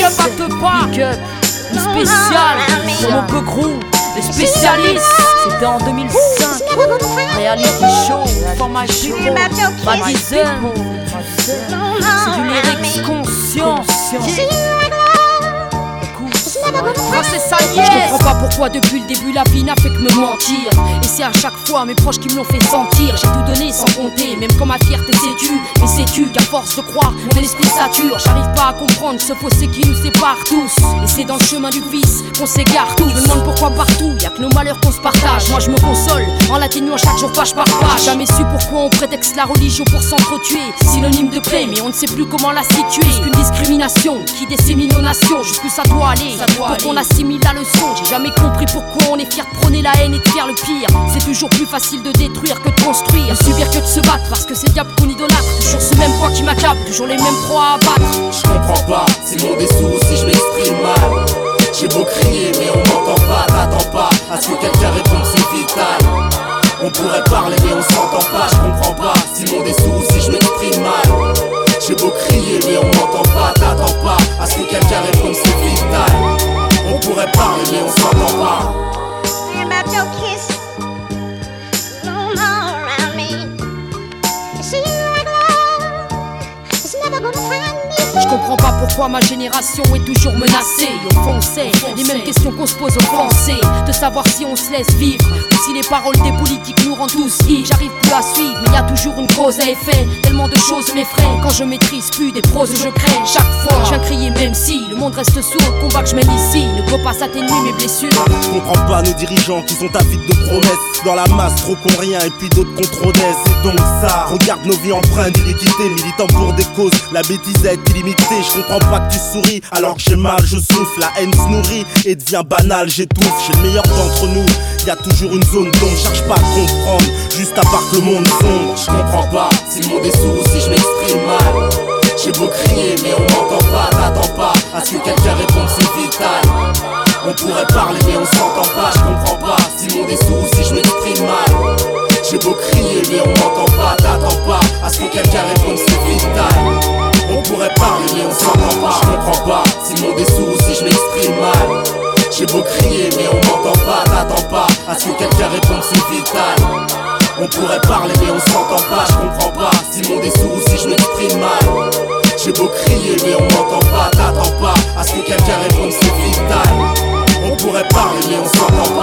up à deux pas. Big up, une spéciale sur mon peu gros. Les spécialistes, c'était en 2005. Reality show, for my people, Madison. C'est du lyrics conscient. C'est ça, Je comprends pas pourquoi depuis le début la vie n'a fait que me mentir. Et c'est à chaque fois mes proches qui me l'ont fait sentir. J'ai tout donné sans compter, même quand ma fierté s'est tue. Mais sais-tu qu'à force de croire, mon esprit sature. J'arrive pas à comprendre ce fossé qui nous sépare tous. Et c'est dans le chemin du vice qu'on s'égare tous. Je me demande pourquoi partout, y'a que nos malheurs qu'on se partage. Moi je me console, en l'atténuant chaque jour page par page. Jamais su pourquoi on prétexte la religion pour s'entretuer. Synonyme de paix, mais on ne sait plus comment la situer. Plus qu'une discrimination qui dissémine nos nations. Jusqu'où ça doit aller, pour qu'on assimile la leçon. J'ai jamais compris pourquoi on est fier de prôner la haine et de faire le pire. C'est toujours plus facile de détruire que de construire, de subir que de se battre, parce que c'est le diable qu'on idolâtre. Toujours ce même poids qui m'accable, toujours les mêmes proies à abattre. Je comprends pas, si le monde est sourd ou si je m'exprime mal. J'ai beau crier mais on m'entend pas, t'attends pas à ce que quelqu'un réponde, c'est vital. On pourrait parler mais on s'entend pas, je comprends pas, si le monde est sourd ou si je m'exprime mal. J'ai beau crier mais on m'entend pas, t'attends pas à ce que quelqu'un réponde, c'est vital. On pourrait parler mais on s'entend pas. About your kiss, no more around me. See you like love, it's never gonna find me. Je comprends pas pourquoi ma génération est toujours menacée. Au fond c'est les mêmes questions qu'on se pose aux Français. De savoir si on se laisse vivre ou si les paroles des politiques nous rendent tous ivres. J'arrive plus à suivre mais y a toujours une cause à effet. Tellement de choses m'effraient quand je maîtrise plus des proses je crée. Chaque fois je viens crier même si le monde reste sourd. Le combat que je mène ici ne peut pas s'atténuer mes blessures. Je comprends pas nos dirigeants qui sont avides de promesses. Dans la masse trop qu'on rien et puis d'autres qu'on trop naissent. C'est donc ça, regarde nos vies empreintes d'iniquité. Militant pour des causes, la bêtise est illimitée. Je comprends pas que tu souris alors que j'ai mal, je souffle. La haine se nourrit et devient banale, j'étouffe. J'ai le meilleur d'entre nous, y a toujours une zone d'ombre. Cherche pas à comprendre, juste à part que le monde sombre. Je comprends pas, si le monde est sourd ou si je m'exprime mal. J'ai beau crier mais on m'entend pas, t'attends pas à ce que quelqu'un réponde, c'est vital. On pourrait parler mais on s'entend pas, je comprends pas, si le monde est sourd ou si je m'exprime mal. J'ai beau crier mais on m'entend pas, t'attends pas à ce que quelqu'un réponde, c'est vital. On pourrait parler mais on s'entend pas, je comprends pas, si le monde est sourd ou si je m'exprime mal. J'ai beau crier mais on m'entend pas, t'attends pas à ce que quelqu'un réponde, c'est vital. On pourrait parler mais on s'entend pas, je comprends pas, si le monde est sourd ou si je m'exprime mal. J'ai beau crier mais on m'entend pas, t'attends pas à ce que quelqu'un réponde, c'est vital. On pourrait parler mais on s'entend pas.